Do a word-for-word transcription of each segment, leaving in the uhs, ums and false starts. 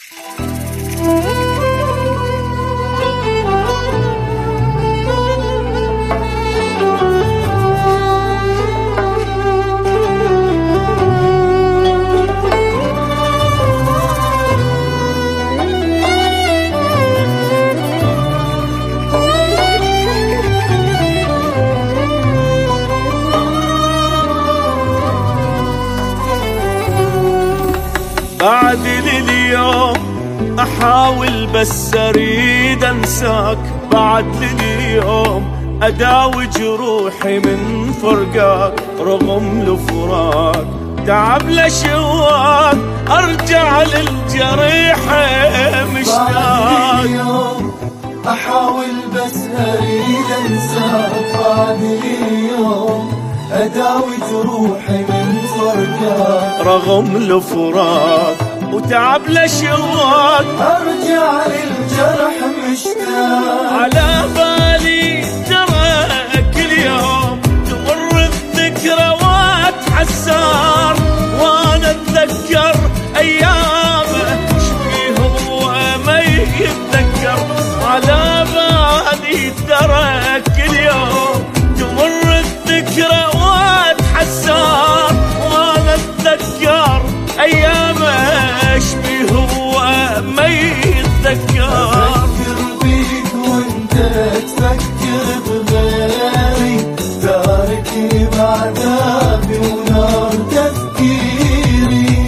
بعد لليوم احاول بس اريد انساك، بعد لليوم اداوي جروحي من فرقاك، رغم الفراق تعب لشواك ارجع للجريح مشتاق. بعد لليوم احاول بس اريد انساك، بعد لليوم أداوي جروحي من فرقاك، رغم الفراق وتعب لشواك أرجع للجرح مشتاق. على بالي ترى كل يوم تمر الذكريات حسار، وانا اتذكر ايامه شبيه هو ما يتذكر. على بالي ترى كل يوم تمر الذكريات حسار، وانا اتذكر ايامه شبيه هو ما يتذكر. افكر بيك وانت تفكر بغيري، تاركني بعذابي ونار تفكيري.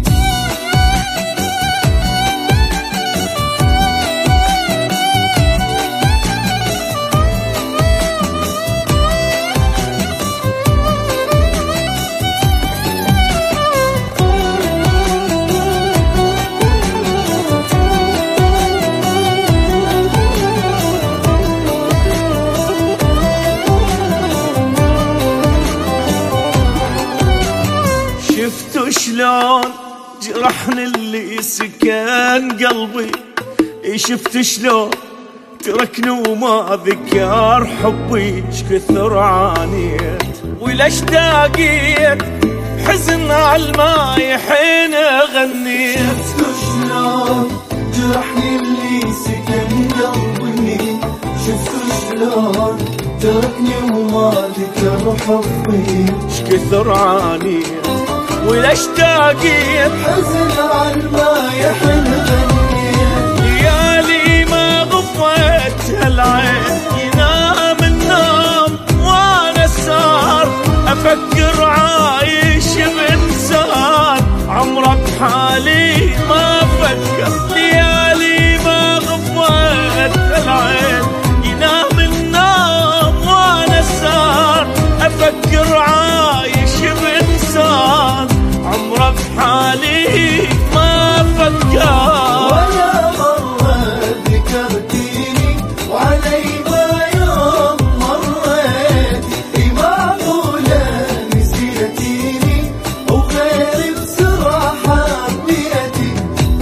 شفتوا شلون جرحني اللي سكن قلبي، شفت شلون تركني وما ذكر حبي، شكثر عانيت ولا اشتاقيت حزن عالماي حين غنيت. شفتوا شلون جرحني اللي سكن قلبي، شفتوا شلون تركني وما ذكر حبي، شكثر عانيت ولا اشتاقيت حزن عالماي حين غنيت. ليالي ما غفت هالعين ينام النوم وانا سهر، افكر عايش بانسان عمره بحالي ما فكر. ليالي ما غفت هالعين ينام النوم وانا سهر، افكر عايش بانسان عمره بحالي ما فكر. ولا مرة ذكرتيني وعلي ما يوم مريتي، معقولة نسيتيني وغيري بسرعة حبيتي.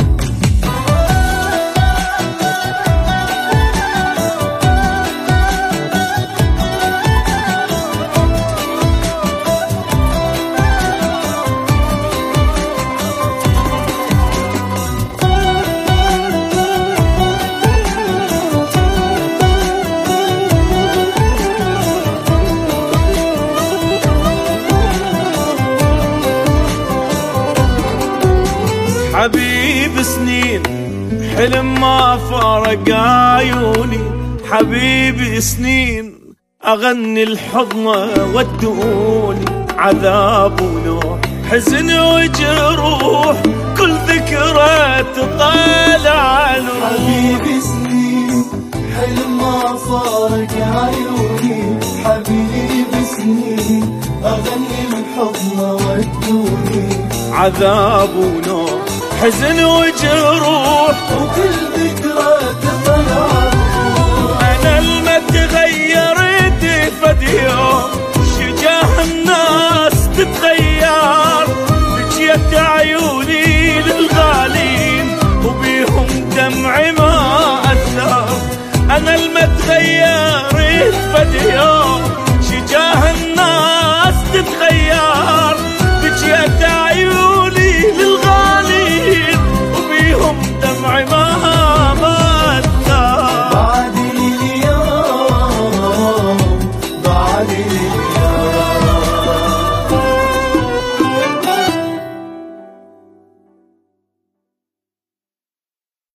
حبيب سنين حلم ما فارق عيوني، حبيبي سنين أغني الحضن ودوني، عذاب ونوح حزن وجروح كل ذكرى تطالع له. حبيبي سنين حلم ما فارق عيوني، حبيبي سنين أغني الحضن ودوني، عذاب ونوح حزن وجروح وكل ذكرى تطلع. أنا الما تغيرت فد يوم شجاه الناس تتغير، بجيت عيوني للغالين وبيهم دمعي ما أثر. أنا الما تغيرت